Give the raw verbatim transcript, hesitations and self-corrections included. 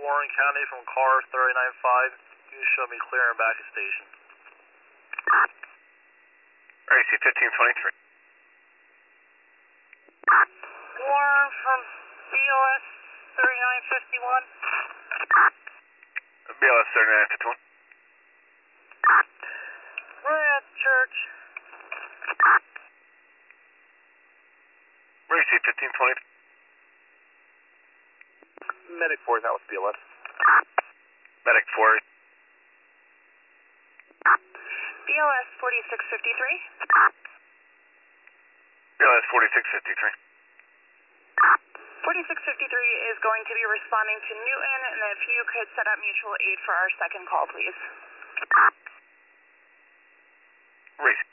Warren County from car thirty-nine five. You can show me clear and back to station. R A C fifteen twenty-three. Warren from B O S thirty-nine fifty-one. B O S thirty-nine fifty-one. We're at church. R A C fifteen twenty-three. Medic four, that was B L S. Medic four. B L S forty-six fifty-three. B L S forty-six fifty-three. forty-six fifty-three is going to be responding to Newton, and if you could set up mutual aid for our second call, please. R A C